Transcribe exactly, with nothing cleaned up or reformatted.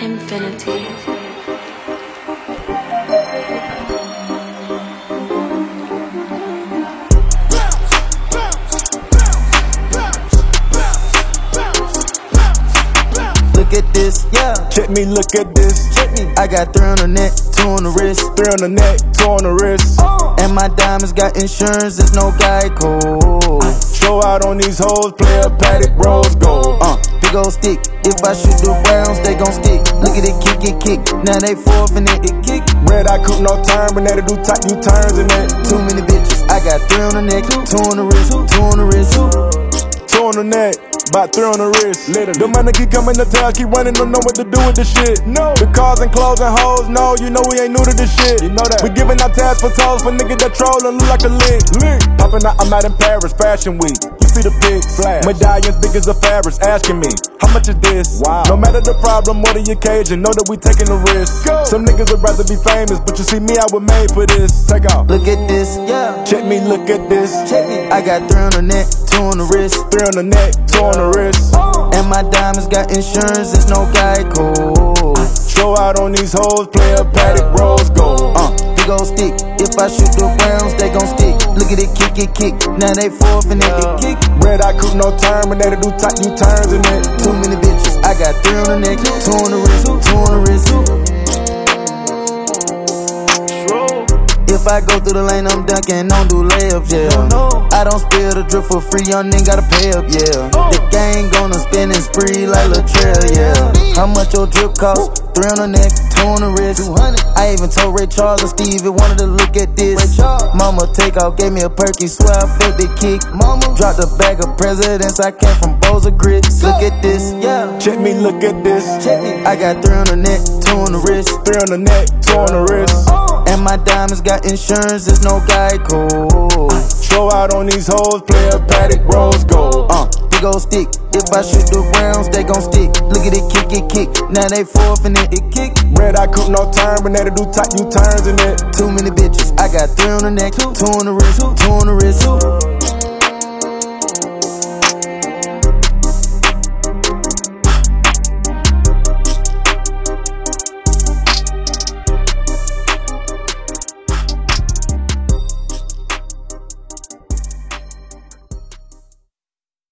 infinity. Look at this, yeah. Check me, look at this. Check me. I got three on the neck, two on the wrist. Three on the neck, two on the wrist. Uh. And my diamonds got insurance, there's no Geico. Show out on these hoes, play a paddock, rose gold. Uh, big ol' stick. If I shoot the rounds, they gon' stick. Look at it, kick it, kick. Now they forfeit it, it kick. Red eye coupe, no turn, but now they do tight U-turns in it. Too many bitches. I got three on the neck, two on the wrist, two on the wrist. Two on the neck, about three on the wrist. Literally. The money keep coming to town, keep running, don't know what to do with the shit. No. The cars and clothes and hoes, no, you know we ain't new to this shit. You know that. We giving out tabs for toes for niggas that troll and look like a lick. lick. Popping out, I'm out in Paris, Fashion Week. You see the pics, flash. Medallions big as a Ferris, asking me, how much is this? Wow. No matter the problem or the occasion, know that we taking the risk. Go. Some niggas would rather be famous, but you see me, I was made for this. Take off. Look at this, yeah. Check me, look at this. Check me. I got three on the neck, two on the wrist. Three on the neck, two on the wrist. And my diamonds got insurance, there's no Geico. Show out on these hoes, play a paddock, rose gold. Uh, big ol' stick. If I shoot the rounds, they gon' stick. Look at it, kick it, kick. Now they forfeit it, it kick. Red eye coupe, no turn, but they do tight U-turns in it. Too many bitches. I got three on the neck, two on the wrist, two on the wrist. If I go through the lane, I'm dunking, don't do layups, yeah. I don't spill the drip for free, young nigga gotta pay up, yeah. The gang gonna spin and spree like Latrell, yeah. How much your drip cost? Three on the neck, two on the wrist. I even told Ray Charles and Steve wanted to look at this. Mama take off, gave me a perky, swear I felt the kick. Mama dropped a bag of presidents, I came from Boza Grits. Look at this, yeah. Check me, look at this. Check me. I got three on the neck, two on the wrist. Three on the neck, two on the wrist. And my diamonds got insurance, there's no Geico. Show out on these hoes, play a paddock, rose gold. Uh, big ol' stick. If I shoot the rounds, they gon' stick. Look at it, kick it, kick. Now they forfeit it, it kick. Red eye coupe, no turn, but now they do tight U-turns in it. Too many bitches. I got three on the neck, two on the wrist, two on the wrist.